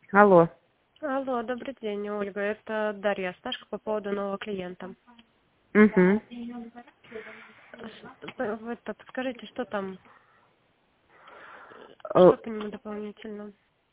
Алло. Алло, добрый день, Ольга. Это Дарья Сташко по поводу нового клиента. Угу. Вы подскажите, что там, что по нему дополнительно?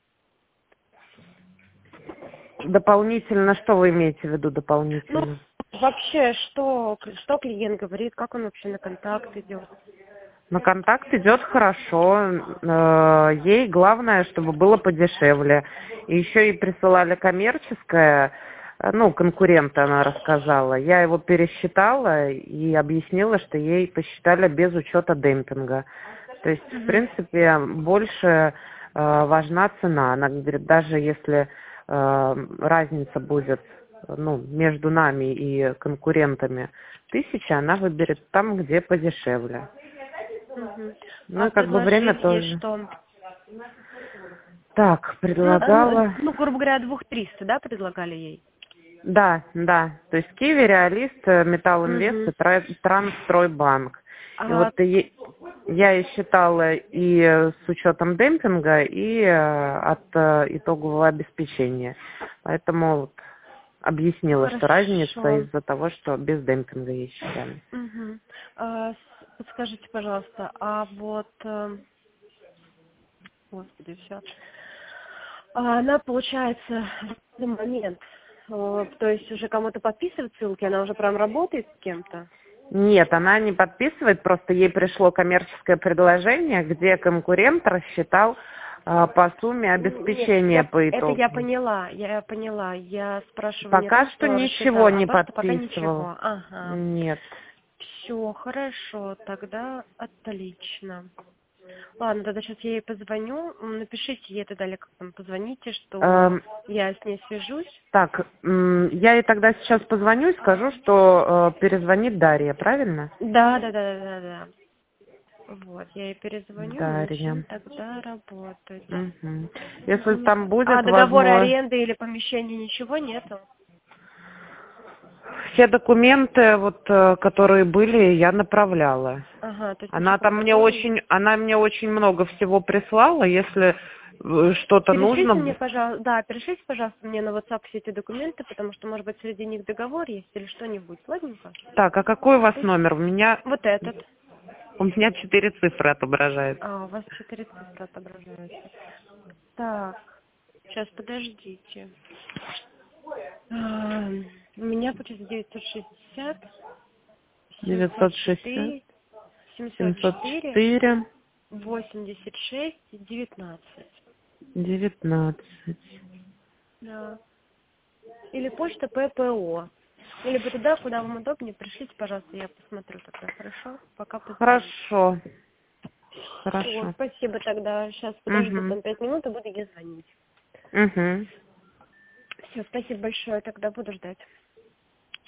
Дополнительно, что вы имеете в виду Ну, дополнительно? вообще, что клиент говорит, как он вообще на контакт идет? На контакт идет хорошо. Ей главное, чтобы было подешевле. И еще и присылали коммерческое, конкурента она рассказала. Я его пересчитала и объяснила, что ей посчитали без учета демпинга. То есть, в принципе, больше важна цена. Она говорит, даже если разница будет между нами и конкурентами 1000, она выберет там, где подешевле. Ну А и как бы время предложение тоже. что? Так, предлагала. Грубо говоря, 2300, да, предлагали ей? Да. То есть Киви, Реалист, Металл Инвест и Трансстройбанк. И вот я и считала и с учетом демпинга, и от итогового обеспечения. Поэтому вот объяснила, что разница Хорошо. из-за того, что без демпинга ей считали. Подскажите, пожалуйста, а вот, господи, все. Она, получается, в этот момент, то есть уже кому-то подписывает ссылки, она уже прям работает с кем-то? Нет, она не подписывает, просто ей пришло коммерческое предложение, где конкурент рассчитал по сумме обеспечения Нет, по это итогу. я поняла. Я спрашиваю не Пока то, что что ничего рассчитала, а не то, что пока подписывала. ничего. Ага. Нет. Все, хорошо, тогда отлично. Ладно, тогда сейчас я ей позвоню. Напишите ей тогда, или как там, позвоните, что я с ней свяжусь. Так, я ей тогда сейчас позвоню и скажу, что перезвонит Дарья, правильно? Да. Вот, я ей перезвоню и начнем Дарья. тогда работать. Угу. Если там А будет договора возможность. аренды или помещения ничего нету? Все документы, которые были, я направляла. Ага, то есть ничего Она подготовили? мне очень много всего прислала. Если что-то Перешлите мне, нужно. пожалуйста, перешлите, пожалуйста, мне на WhatsApp все эти документы, потому что, может быть, среди них договор есть или что-нибудь. Ладненько? Так, а какой у вас номер? Вот этот. У меня 4 цифры отображает. У вас 4 цифры отображаются. Так, сейчас, подождите. У меня получается 960, 960 704, 704, 704 86, 19. 19. Да. Или почта ППО. Или бы туда, куда вам удобнее, пришлите, пожалуйста, я посмотрю тогда, хорошо? Пока позвоню. Хорошо. Все, Хорошо. спасибо тогда. Сейчас подожду Угу. там 5 минут и буду ей звонить. Угу. Все, спасибо большое, тогда буду ждать.